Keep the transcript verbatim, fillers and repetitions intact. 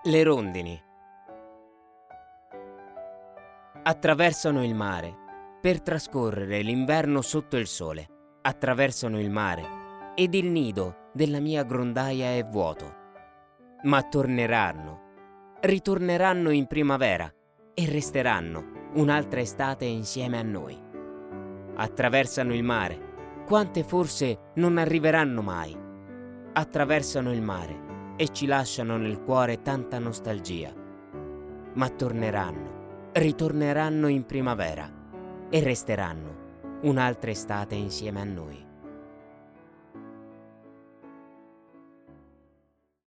Le rondini attraversano il mare per trascorrere l'inverno sotto il sole. Attraversano il mare ed il nido della mia grondaia è vuoto. Ma torneranno, ritorneranno in primavera e resteranno un'altra estate insieme a noi. Attraversano il mare, quante forse non arriveranno mai. Attraversano il mare e ci lasciano nel cuore tanta nostalgia. Ma torneranno, ritorneranno in primavera e resteranno un'altra estate insieme a noi.